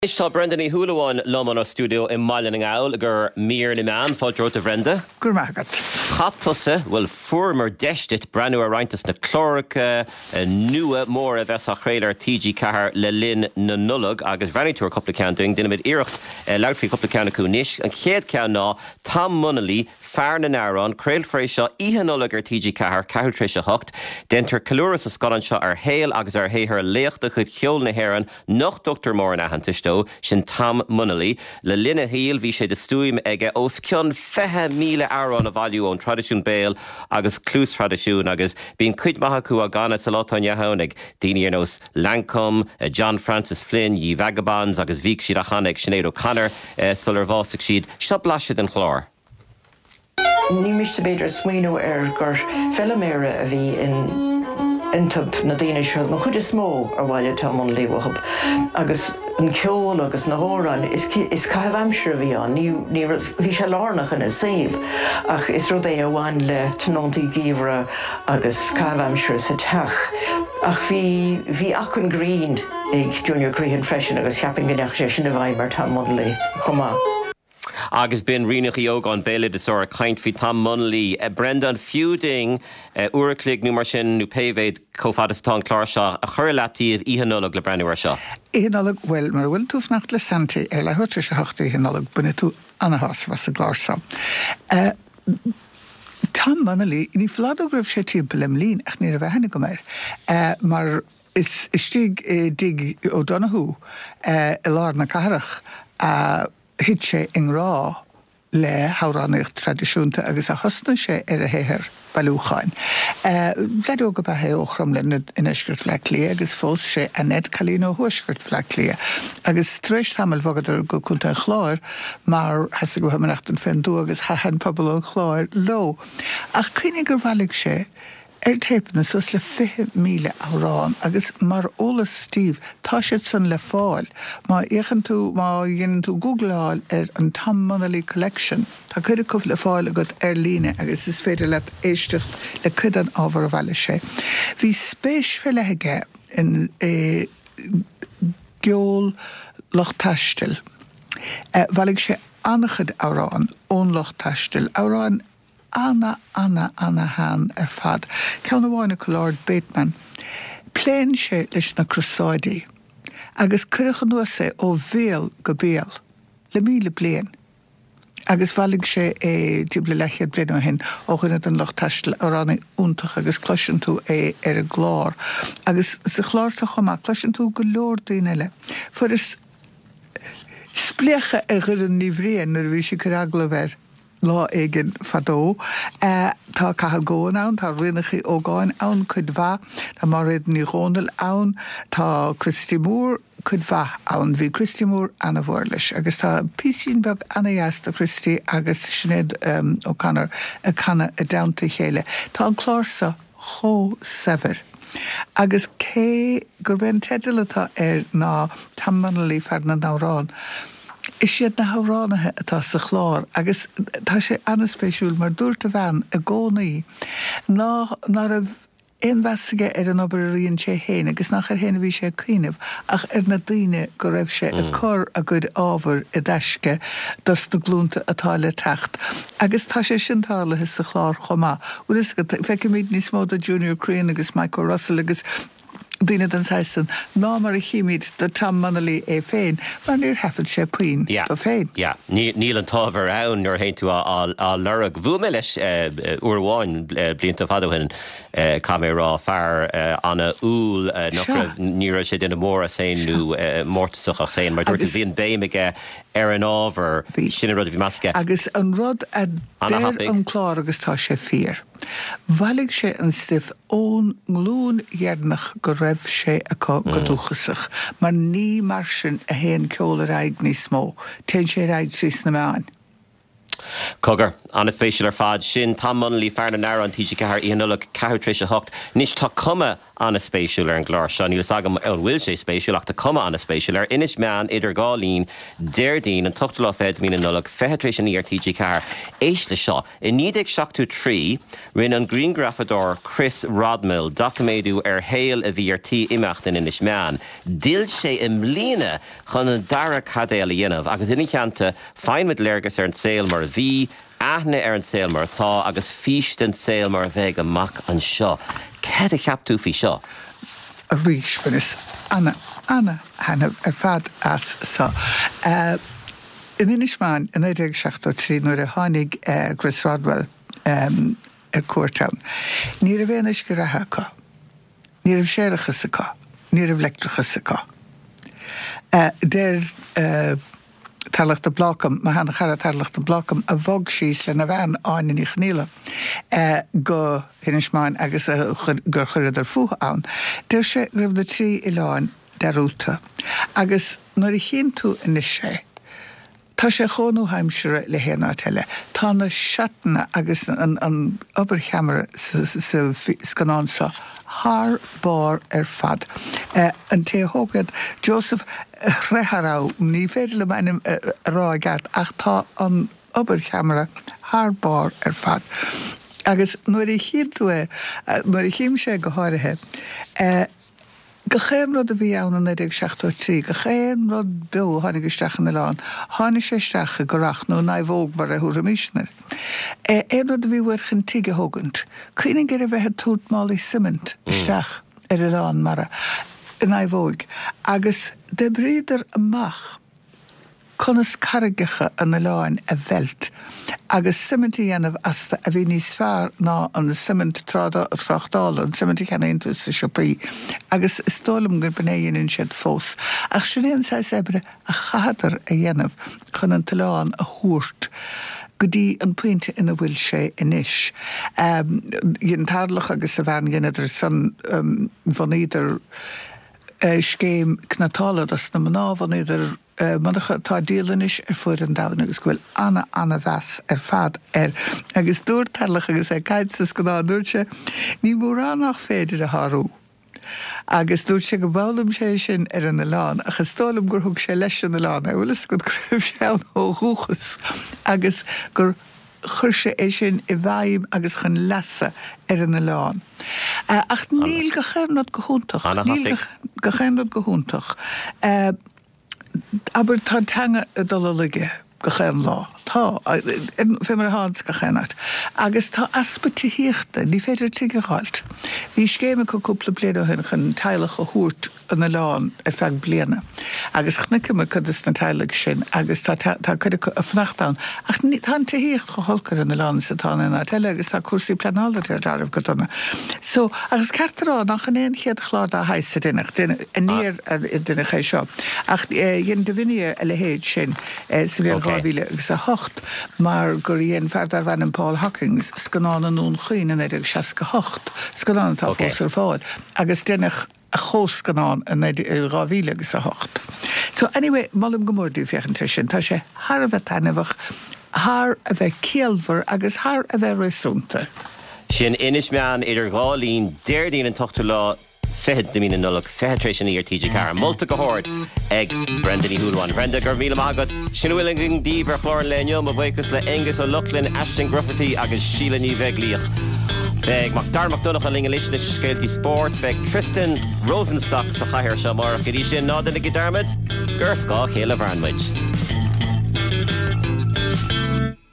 Tá Brendan í thuúlaháin lomán ó stúdio in Mailen an Ghail gur mír na meán fáilteóta Brenda. Gur magat. Chattasa bhfuil fuair deistit breanú a reintas na chlóracha nua mór a bheits a chréilear TG Cahar le linn na nullag agus bhainitúir coppla ceann doing duine mid iirecht leabhfaí coppla ceann acu níos an chéad ceann ná Tom Munnelly fear na nárán crail frééis seo ihe nullag ar TG Cahar cahar tréis a hocht dentar calúras a scoran seo ar héal agus ar héthar léachta chud cheol na héran nach Dr. Mór na hantisto sin Tom Munnelly le linne híal bhí sé de stúim aige os cion 50,000 euro a bhailiú ón tradiisiún béal agus clús tradiisiún agus bíon cuid maithe acu a gana sa látáin neathanig daoine ar nós Lancome, John Francis Flynn, Ye Vagabonds agus bhíc siad a chanig Sinead O'Connor sular bhásteach siad seo blaisiad an chlár. Ní miste beidir smaoinú gur felaméire a bhí in tub na daine seo na chuid is mó ar bhaile Tom Munnelly wahab agus an ceol agus na hórán is caibh amsir a bhí an ní bhí sé lárnach in is saoil ach is rud é a bhain le tionóntaí gíomhra agus caibh amsir sa teach ach bhí achan Green ag Junior Crehan freisin agus cheapin gneach sé sin a bhaim mar Tom Munnelly chumá. Agus bin rinach í ógán béile de sór caint fi Tom Munnelly. Brendan feuding uirclig nú mar sin nú pévéid cófadatá chlár seo a chur letíad ihe nullag le breanúir seo. Ihe nullag, well, mar bhfuil túh nacht le santi le thuirte se hochta ihe nullag bunne tú anahas was a glár seo. Tom Munnelly, ní flád ó gribh sé timp lim lín ach ní a bheith hennig go meir. Mar is stig dig ó Donahú i lár na caharach hit sé in rá le háránnaíocht tradiisiúnta agus a hosna sé ar a héthir bailúcháin. Bleidir go bathe óchram le in isgurt fle lia agus fós sé a ned chalín ó thuisgurt fle lia. Agus tréis tamil bhagad go chunta an chláir mar has go hamanach an fendú agus hahan pobl ó chláir lo. Ach cuine gur bhalig sé teipna sos le 50,000 eurán agus mar ólas Steve tá siad san le fáil má dhéann tú googleáil an Tom Munnelly Collection tá chuidir cumh le fáil a go líne agus is féidir le éistecht le chud an ábhar a bhaile sé. Bhí spéis fileige in geol Loch Tastil. Bhalig sé annachad eurán ón Loch Tastil. Eurán Anna han fad. Ceanna bháinna go Lord Bateman. Pléin sé leis na Crusáidí. Agus cuirecha nuasa ó bhéal go béal. Le 1,000 bliain. Agus bhalig sé tibla leichiad blian ó hin ó chuine an Loch Tastil ar ranna úntach agus cloisian tú ar a glár. Agus sa chlár sa chumá cloisian tú go leor daoine le. Fuair is splécha ar chuir an níomhréan nar bhí sé caragla bhar lá éigen fadó. Tá cahal góin ann, tá rinachí ógáin ann chud bha, tá mar réad ní rónal ann, tá Christy Moore chud bha ann, bhí Christy Moore anna bhórlis, agus tá písín beg anna a Christy agus Sinead O'Connor a canna a damta chéile. Tá an chlársa cho sever. Agus cé gur ben teidilatá ná Tom Munnelly fear na nárán. Is siad na háránathe atá sa chlár, agus tá sé annaspéisiúil mar dúirta bhean a gcónaí ná a éonmhesaige ar an obair sé héin, agus nach ar héna bhí sé cuiineh, ach ar na daoine go raibh sé a chur a gcuid ábhar i deisce dus na glúnta atá le techt. Agus tá sé sin tálathe sa chlár chomá. Ulas go feice míad níos mó a Junior Crehan agus Michael Russell agus Dine den seisan, ná mar a chiimiid de Tom Munnelly féin, mar níor hefad sé puin do féin. Ja, níl an tábhar ann nuair hain tú á lerag. Bhú mé leis uairháin blianta fadóhin cá mé rá fear anna úl níra sé duna mór a séinú mórtasach séin, mar dúirta bhíon béimeige ar an ábhar sinna rud a bhí masca. Agus an rud a déir an chlár agus tá sé fír. Bhalig sé an stiff ón glún dhearnach go raibh sé a go dúchasach, mar ní mar sin a héan ceol a raig ní smó, ten sé raig trís na meáin. Cogur, anna spéisiúil ar fad sin Tom Munnelly fear na nárán TG Cahar ihe nullag cahar tréis a hocht. Nis tá cuma an spéisiúil an glár se, níl agam an bhfuil sé spéisiúil ach tá cuma an spéisiúil inis meán idir gáilín déirdín an tuchtú lá fed mína nullag fetrééis an TG car éis le seo. I 1973 rinne an Green Grafador Chris Rodmill documéadú héal a bhí tí imeachtain inis meán. Dil sé mlíana chun an dara cadéal dhéanamh agus inig cheanta feinmid léirgus an saoil mar bhí aithne an saoil mar atá agus fíist an saoil mar bheith amach an seo. Cad a cheaptú fí seo? A rís finis Anna hena fad as sa. In Inisman in 1963 nuair a tháinig Chris Rodwell Courtown. Ní a bhéanais go rathacha. Ní a séirechas acha. Ní a bhlectrachas acha. Tarlacht de blokam, ma han chara tarlacht de blokam a vog síos le na bhean áin í chníile go hinismáin agus gur chuir ar fuha ann. Dir sé rih de trí iláin derúta. Agus nuair I chin tú inis sé, tá sé chónú heimsere le héna teile. Tá na seatna agus an oberchamara sa scanánsa haar bar fad. An té hógad Joseph Reharau, ní féidir le mainim ráigart ach tá an oberchamara haar bar fad. Agus nuair I chin tú nuair I chim sé go háirithe, go chéim rud a bhí ann an 1963, go chéim rud beú tháinig isteach na lán, tháinig sé isteach go rach nó na bhóg bar a thuair míisnar. Éon rud a bhí bhuiirchan tiige thugant, cuinig gur a bheithe tút málaí cement isteach a lán mar a na bhóg. Agus de bríidir amach conas cargacha an na láin a bhelt. Agus cementi dhéanamh asta a bhí níos fearr ná an cement trachtála, an cementi cheannaonú sa siopaí. Agus stólam gur bnéann siad fós. Ach sin éon sa ebre a chahadar a dhéanamh chun an talán a thuairt. Go dtí an puinte ina bhfuil sé inis. Dhéon tarlach agus a bhean ghéanaidir san bhaníidir scéim cnatála as na maná bhaníidir manacha tá díalanis fuair an dain agus bhfuil anna bheas fad agus dúir tarlach agus caiidsas go dúirte ní mórránach féidir a tharú. Agus dúirt sé go bhlam sé sin an na lán, agus tólam gur thug sé leis an na lán, a bhfuil go cruibh sé an óghúchas agus gur chuir sé é sin I bhaim agus chun lesa an na lán. Ach níl go chéanad go húntaach. Níl go chéanad go húntaach. Aber tá teanga a dullige go chéan lá. Tá, fé mar háns go chéanad. Agus tá aspa tííochta, ní féidir tuige gáilt. Bhí scéime go cúpla bliana hin chun teilech go thuairt an na lán feag bliana. Agus chnicimar chudas na teileach sin, agus tá chuide a fnachtán. Ach tá tííocht go holcar an na lán sa tána na teile, agus tá cuasaí planála ar darmh go donna. So, agus ceartarrá nach an éon chéad chlád a haise duine, a níor duine ché seo. Ach dhéon de bhine a le héad sin, sa bhíon gáhíle agus a hocht, mar gur dhéon ferdar bhain Paul Hawkins, scanán an nún chuoin in 1968, scanán tá fós ar fáil, agus dénach a chós ganán in 2008 agus a hocht. So anyway, malum gomordú fechantar sin, tá sé har a bheith tanimhach, har a bheith céalmhar agus har a bheith réasúnta. Sin inis meán idir gáilín déirdín an tochtú lá fed mína nulach fetrééis an TG car. Multa go háir ag Brendan Húlháin. Brenda gur míle agad sin bhfuil an díomhar chlár leneom a bhhaicus le Angus ó Luchlin, Ashton Grufferty agus Sheila ní bheitglíoch. Beg McDarmach Donach a lingelisne scéaltí sport, beg Tristan Rosenstock sa chaithir se mar go dtí sin nád in na Darmid, gur scá chéile bhranmuid.